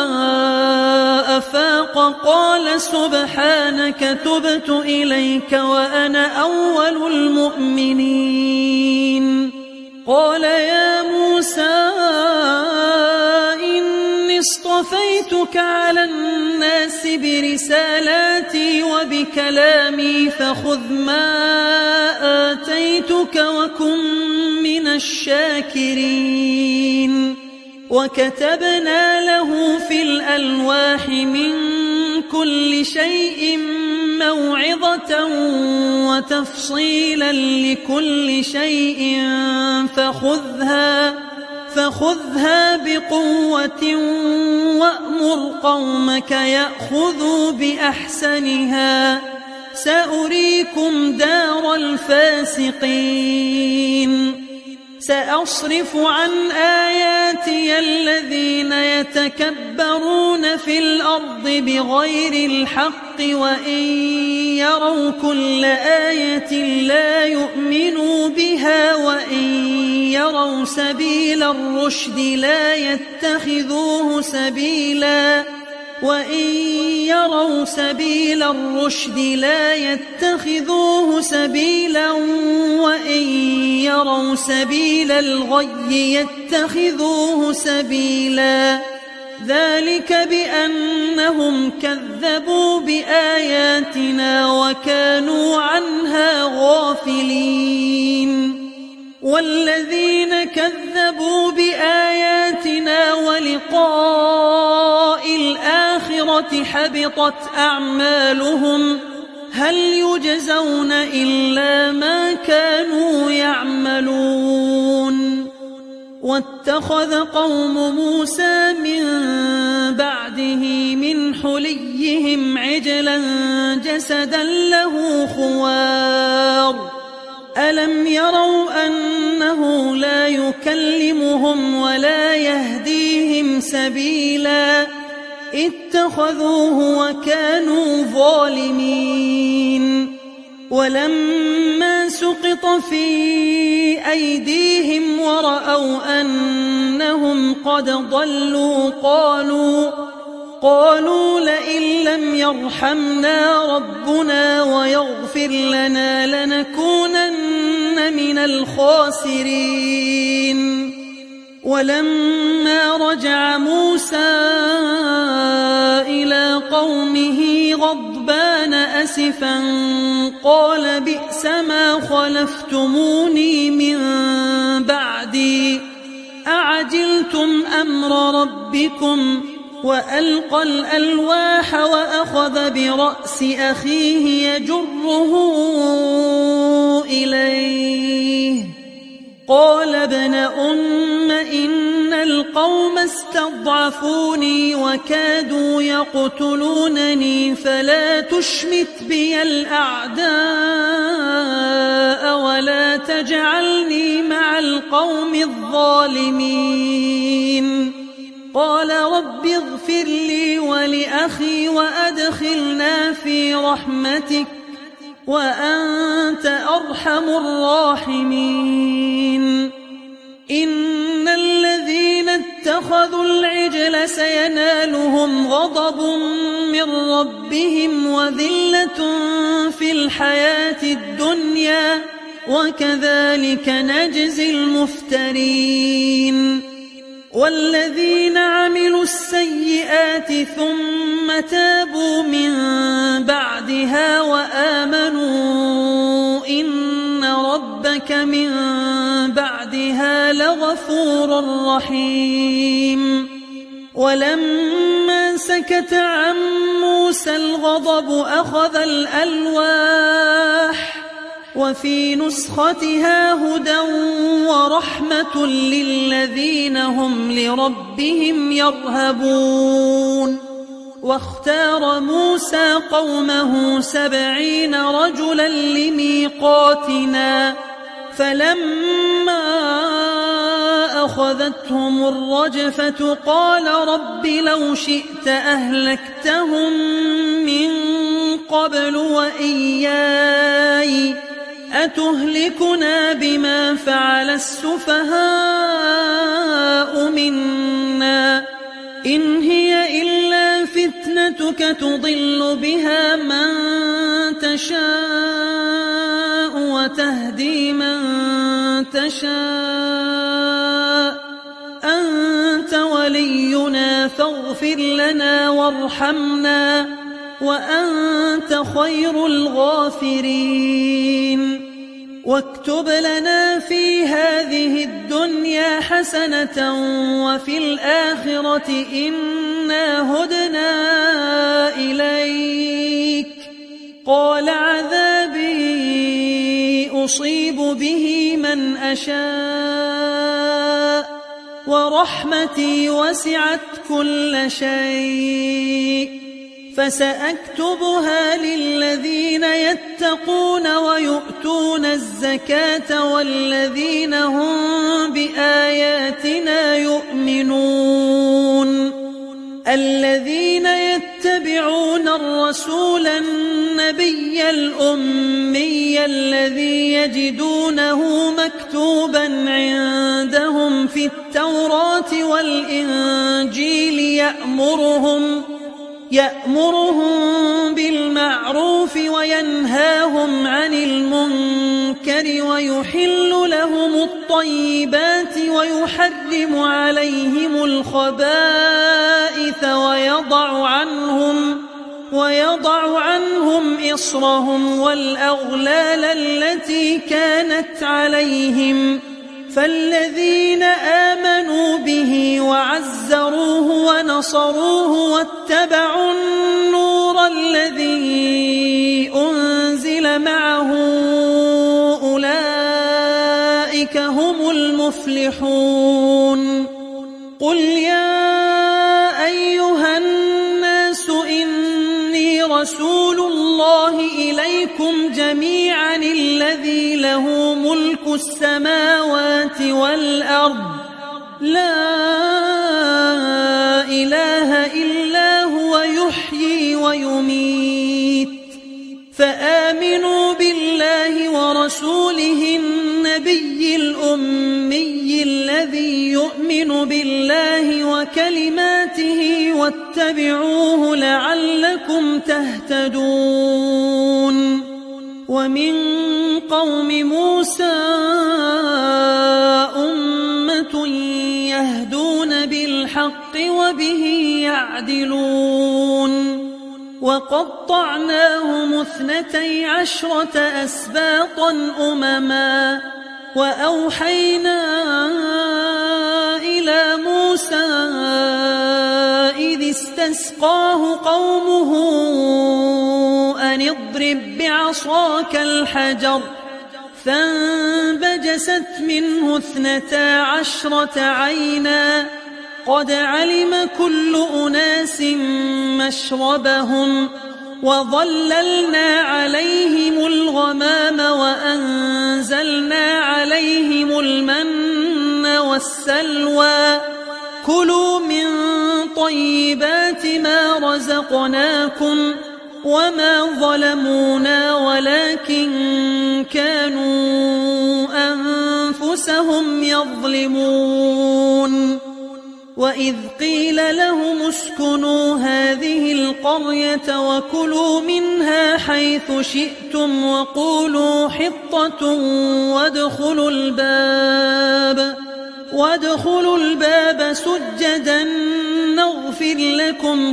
أفاق قال سبحانك تبت إليك وأنا أول المؤمنين قال يا موسى إني اصطفيتك على الناس برسالاتي وبكلامي فخذ ما آتيتك وكن من الشاكرين وكتبنا له في الألواح من كل شيء موعظة وتفصيلا لكل شيء فخذها فخذها بقوة وأمر قومك يأخذوا بأحسنها سأريكم دار الفاسقين سأصرف عن آياتي الذين يتكبرون في الأرض بغير الحق وإن يروا كل آية لا يؤمنوا بها وإن يروا سبيل الرشد لا يتخذوه سبيلا وإن يروا سبيل الرشد لا يتخذوه سبيلا وإن يروا سبيل الغي يتخذوه سبيلا ذلك بأنهم كذبوا بآياتنا وكانوا عنها غافلين والذين كذبوا بآياتنا ولقاء الآخرة حبطت أعمالهم هل يجزون إلا ما كانوا يعملون واتخذ قوم موسى من بعده من حليهم عجلا جسدا له خوار ألم يروا أنه لا يكلمهم ولا يهديهم سبيلا اتخذوه وكانوا ظالمين ولما سقط في أيديهم ورأوا أنهم قد ضلوا قالوا قالوا لئن لم يرحمنا ربنا ويغفر لنا لنكونن من الخاسرين ولما رجع موسى إلى قومه غضبان أسفا قال بئس ما خلفتموني من بعدي أعجلتم أمر ربكم وألقى الألواح وأخذ برأس أخيه يجره إليه قال ابن أم إن القوم استضعفوني وكادوا يقتلونني فلا تشمت بي الأعداء ولا تجعلني مع القوم الظالمين قال رب اغفر لي ولأخي وأدخلنا في رحمتك وأنت أرحم الراحمين إن الذين اتخذوا العجل سينالهم غضب من ربهم وذلة في الحياة الدنيا وكذلك نجزي المفترين والذين عملوا السيئات ثم تابوا من بعدها وآمنوا إن ربك من بعدها لغفور رحيم ولما سكت عن موسى الغضب أخذ الألواح وفي نسختها هدى ورحمة للذين هم لربهم يرهبون واختار موسى قومه سبعين رجلا لميقاتنا فلما أخذتهم الرجفة قال رب لو شئت أهلكتهم من قبل وإياي أتهلكنا بما فعل السفهاء منا إن هي إلا فتنتك تضل بها من تشاء وتهدي من تشاء أنت ولينا فاغفر لنا وارحمنا وأنت خير الغافرين واكتب لنا في هذه الدنيا حسنة وفي الآخرة إنا هدنا إليك قال عذابي أصيب به من أشاء ورحمتي وسعت كل شيء فسأكتبها للذين يتقون ويؤتون الزكاة والذين هم بآياتنا يؤمنون الذين يتبعون الرسول النبي الأمي الذي يجدونه مكتوبا عندهم في التوراة والإنجيل يأمرهم يأمرهم بالمعروف وينهاهم عن المنكر ويحل لهم الطيبات ويحرم عليهم الخبائث ويضع عنهم ويضع عنهم إصرهم والأغلال التي كانت عليهم فالذين آمنوا به وعزروه ونصروه واتبعوا النور الذي أنزل معه أولئك هم المفلحون. قل يا أيها الناس إني رسول الله إليكم جميعا الذي له ملك السماوات والأرض لا إله إلا هو يحيي ويميت فآمنوا بالله ورسوله النبي الأمي الذي يؤمن بالله وكلماته واتبعوه لعلكم تهتدون. ومن قوم موسى أمة يهدون بالحق وبه يعدلون وقطعناهم اثنتي عشرة أسباطا أمما وأوحينا إلى موسى إذ استسقاه قومه أن اضرب بعصاك الحجر فانبجست منه اثنتا عشرة عينا قد علم كل أناس مشربهم وظللنا عليهم الغمام وأنزلنا عليهم المن والسلوى كلوا من طيبات ما رزقناكم وما ظلمونا ولكن كانوا أنفسهم يظلمون. وإذ قيل لهم اسكنوا هذه القرية وكلوا منها حيث شئتم وقولوا حطة وادخلوا الباب وادخلوا الباب سجدا نغفر لكم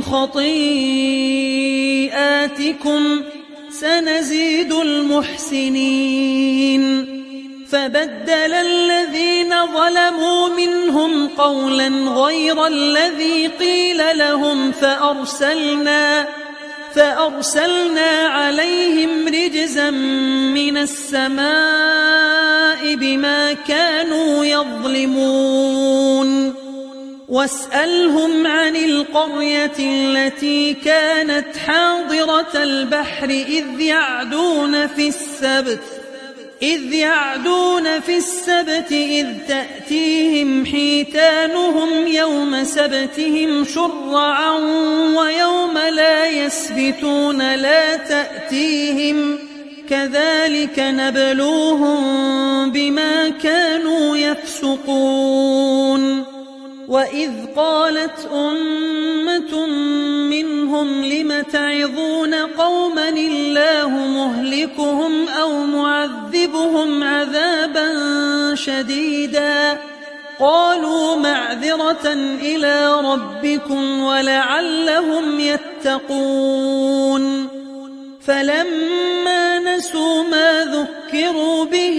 خطيئاتكم سنزيد المحسنين. فبدل الذين ظلموا منهم قولا غير الذي قيل لهم فأرسلنا فأرسلنا عليهم رجزا من السماء بما كانوا يظلمون. واسألهم عن القرية التي كانت حاضرة البحر إذ يعدون في السبت إذ يعدون في السبت إذ تأتيهم حيتانهم يوم سبتهم شرعا ويوم لا يسبتون لا تأتيهم كذلك نبلوهم بما كانوا يفسقون. وإذ قالت أمة منهم لم تعظون قوما الله مهلكهم أو معذبهم عذابا شديدا قالوا معذرة إلى ربكم ولعلهم يتقون. فلما نسوا ما ذكروا به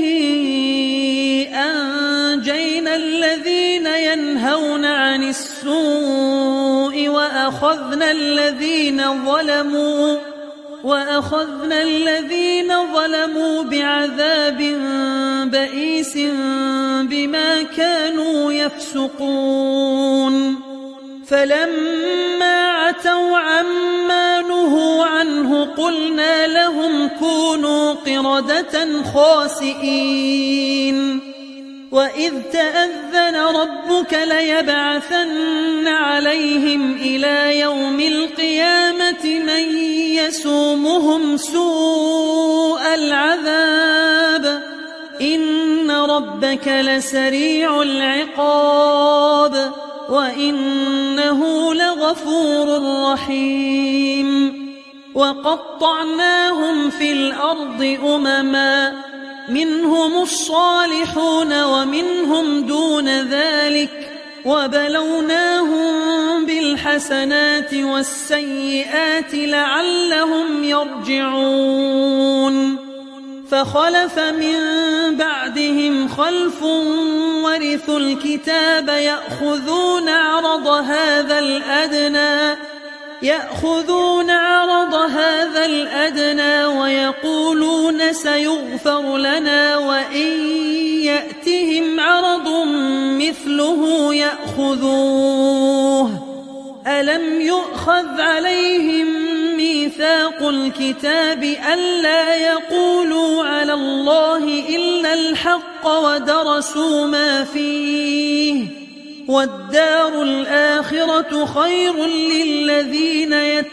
أنجينا الذين ينهون عن السوء وأخذنا الذين ظلموا وأخذنا الذين ظلموا بعذاب بئيس بما كانوا يفسقون. فلما عتوا عما نهوا عنه قلنا لهم كونوا قردة خاسئين. وإذ تأذن ربك ليبعثن عليهم إلى يوم القيامة من يسومهم سوء العذاب إن ربك لسريع العقاب وإنه لغفور رحيم وقطعناهم في الأرض أمما منهم الصالحون ومنهم دون ذلك وبلوناهم بالحسنات والسيئات لعلهم يرجعون فخلف من بعدهم خلف ورثوا الكتاب يأخذون عرض هذا الأدنى يأخذون عرض هذا الأدنى ويقولون سيغفر لنا وإن يأتهم عرض مثله يأخذوه ألم يؤخذ عليهم ميثاق الكتاب ألا يقولوا على الله إلا الحق ودرسوا ما فيه والدار الآخرة خير للذين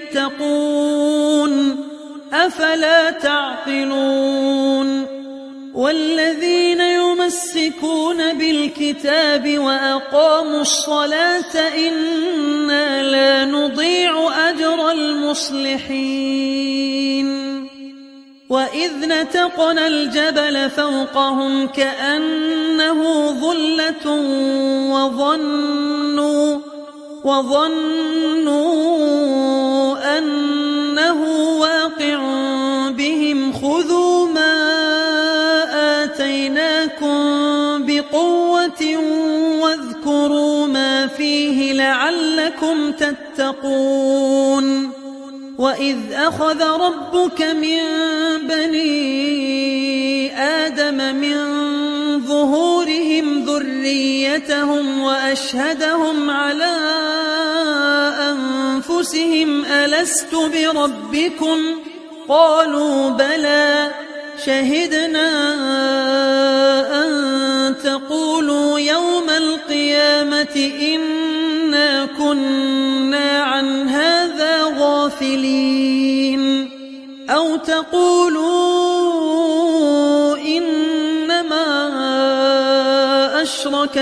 يتقون أفلا تعقلون والذين يمسكون بالكتاب وأقاموا الصلاة إنا لا نضيع أجر المصلحين وإذ نتقنا الجبل فوقهم كأنه ظلة وظنوا وظنوا أنه واقع بهم خذوا ما آتيناكم بقوة واذكروا ما فيه لعلكم تتقون وإذ أخذ ربك من بني آدم من ظهورهم ذريتهم وأشهدهم على أنفسهم ألست بربكم قالوا بلى شهدنا أن تقولوا يوم القيامة إنا كنا عن هذا غافلين أو تقولوا إنما أشرك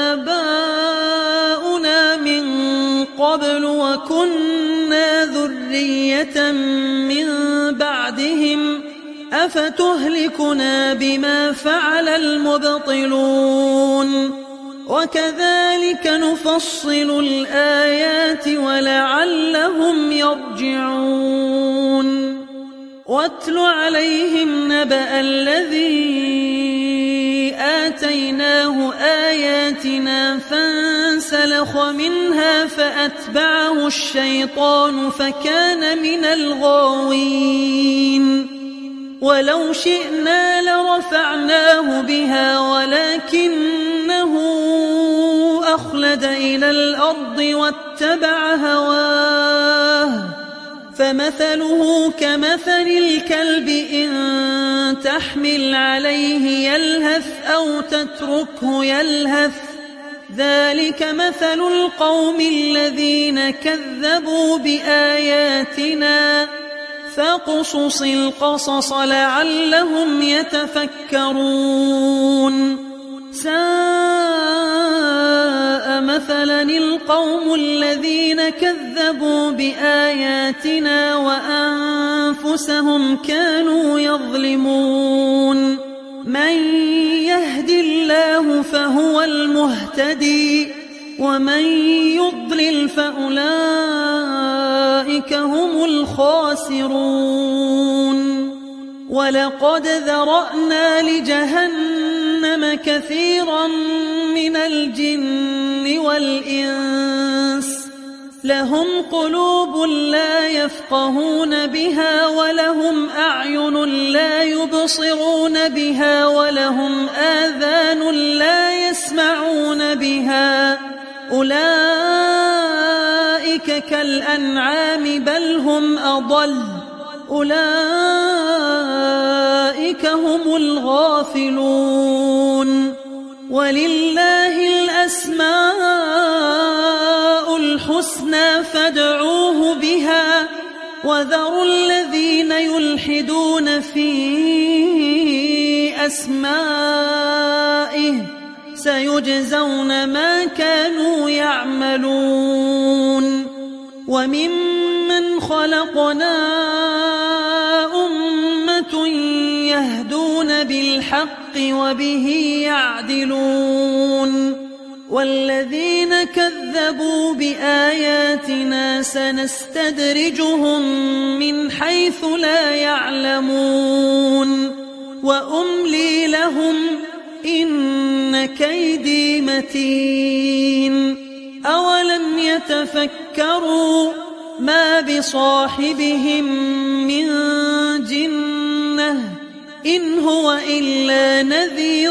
آباؤنا من قبل وكنا ذرية من بعدهم أفتهلكنا بما فعل المبطلون وكذلك نفصل الآيات ولعلهم يرجعون واتل عليهم نبأ الذي آتيناه آياتنا فانسلخ منها فأتبعه الشيطان فكان من الغاوين ولو شئنا لرفعناه بها ولكنه أخلد إلى الأرض واتبع هواه فمثله كمثل الكلب إن تحمل عليه يلهث أو تتركه يلهث ذلك مثل القوم الذين كذبوا بآياتنا فاقصص القصص لعلهم يتفكرون ساء مثلا القوم الذين كذبوا بآياتنا وأنفسهم كانوا يظلمون من يهد الله فهو المهتدي ومن يضلل فأولئك هم الخاسرون ولقد ذرأنا لجهنم كثيرا من الجن والإنس لهم قلوب لا يفقهون بها ولهم أعين لا يبصرون بها ولهم آذان لا يسمعون بها أولئك كالأنعام بل هم أضل أولئك هم الغافلون ولله الأسماء الحسنى فادعوه بها وذروا الذين يلحدون في أسمائه سيجزون ما كانوا يعملون وممن خلقنا أمة يهدون بالحق وبه يعدلون والذين كذبوا بآياتنا سنستدرجهم من حيث لا يعلمون وأملي لهم إن كيدي متين أولم يتفكروا ما بصاحبهم من جنة إن هو إلا نذير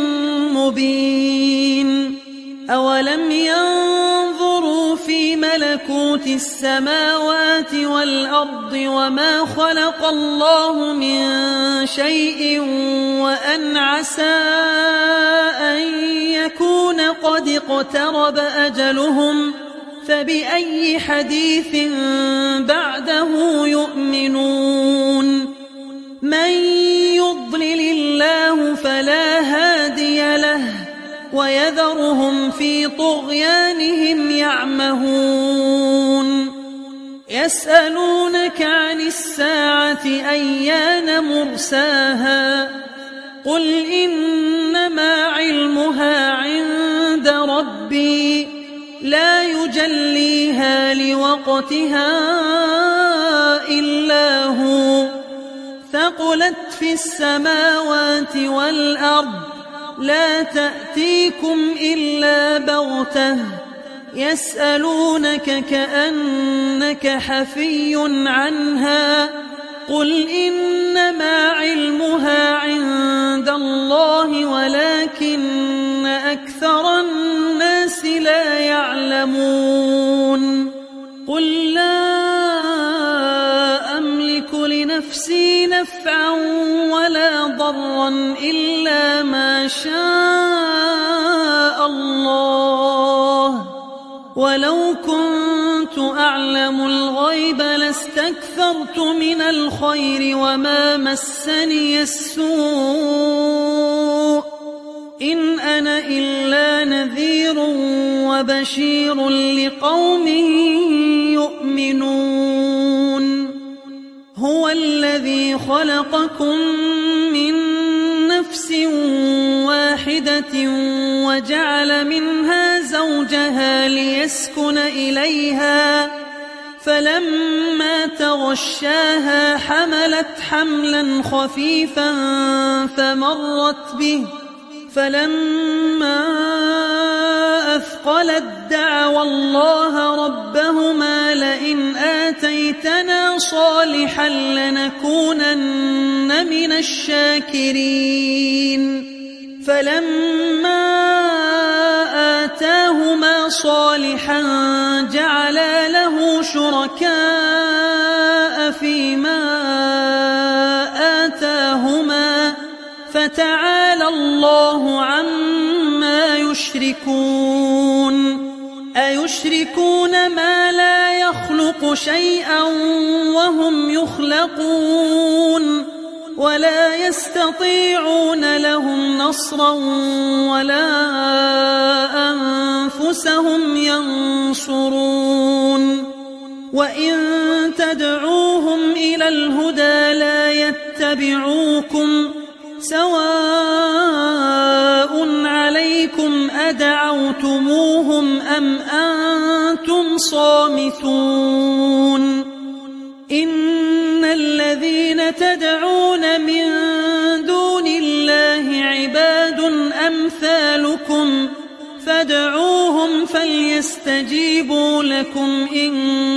مبين أولم ينظروا في ملكوت السماوات والأرض وما خلق الله من شيء وأن عسى أن يكون قد اقترب أجلهم فبأي حديث بعده يؤمنون من يضلل الله فلا هادي له ويذرهم في طغيانهم يعمهون يسألونك عن الساعة أيان مرساها قل إنما علمها عند ربي لا يجليها لوقتها إلا هو ثقلت في السماوات والأرض لا تأتيكم إلا بغتة يسألونك كأنك حفي عنها قل إنما علمها عند الله ولكن أكثر الناس لا يعلمون قل لا أملك لنفسي نفعا ولا ضرا إلا ما شاء الله ولو كنت أعلم الغيب لاستكثرت من الخير وما مسني السوء إن أنا إلا نذير وبشير لقوم يؤمنون هو الذي خلقكم من نفس واحدة وجعل منها زوجها ليسكن إليها فلما تغشاها حملت حملا خفيفا فمرت به فلما أثقلت دعوا الله ربهما لئن آتيتنا صالحا لنكونن من الشاكرين فلما آتاهما صالحا جعلا له شركاء فيما آتاهما فتعالى الله عما يشركون أيشركون ما لا يخلق شيئا وهم يخلقون ولا يستطيعون لهم نصرا ولا أنفسهم ينصرون وإن تدعوهم إلى الهدى لا يتبعوكم سواء عليكم أدعوتموهم أم أنتم صامتون إن الذين تدعون من دون الله عباد أمثالكم فادعوهم فليستجيبوا لكم إن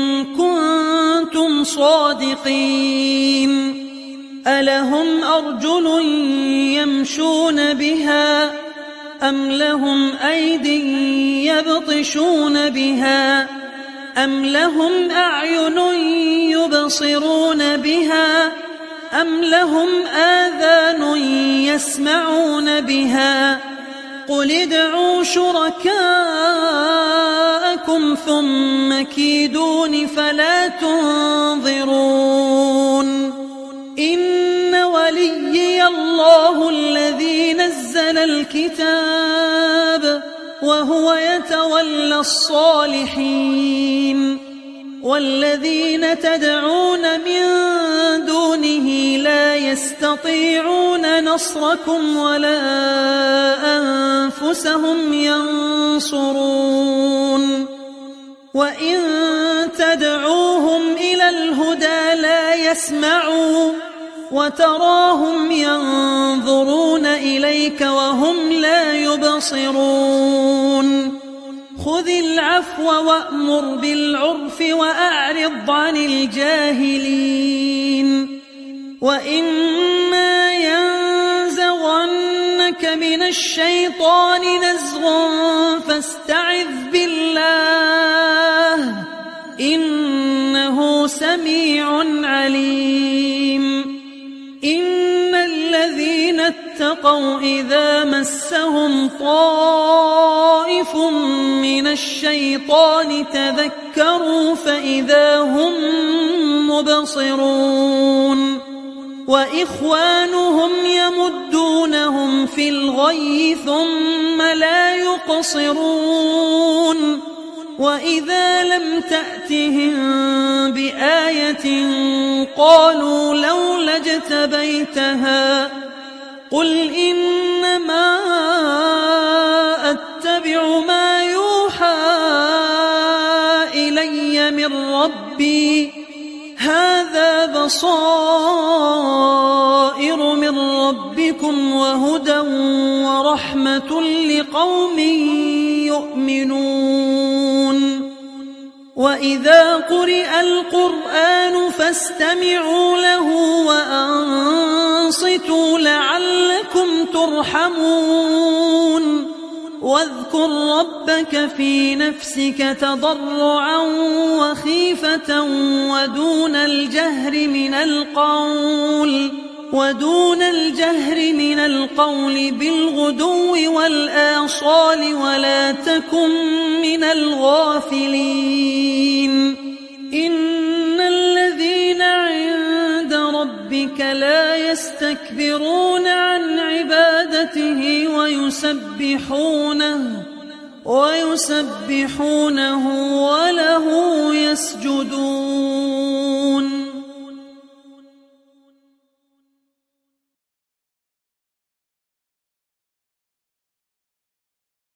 كنتم صادقين ألهم أرجل يمشون بها أم لهم أيد يبطشون بها أم لهم أعين يبصرون بها أم لهم آذان يسمعون بها قل ادعوا شركاءكم ثم كيدون فلا تنظرون إن وليي الله الذي نزل الكتاب وهو يتولى الصالحين والذين تدعون من دونه لا يستطيعون نصركم ولا أنفسهم ينصرون وإن تدعوهم إلى الهدى لا يسمعوا وتراهم ينظرون إليك وهم لا يبصرون خذ العفو وأمر بالعرف وأعرض عن الجاهلين وإما ينزغنك من الشيطان نزغ فاستعذ بالله إنه سميع عليم إن الذين اتقوا إذا مسهم طائف من الشيطان تذكروا فإذا هم مبصرون وإخوانهم يمدونهم في الغي ثم لا يقصرون وإذا لم تأتهم بآية قالوا لولا اجتبيتها قل إنما أتبع ما يوحى إلي من ربي هذا بصائر من ربكم وهدى ورحمة لقوم يؤمنون وإذا قرئ القرآن فاستمعوا له وأنصتوا لعلكم ترحمون واذكر ربك في نفسك تضرعا وخيفة ودون الجهر من القول ودون الجهر من القول بالغدو والآصال ولا تكن من الغافلين إن الذين عند ربك لا يستكبرون عن عبادته ويسبحونه ويسبحونه وله يسجدون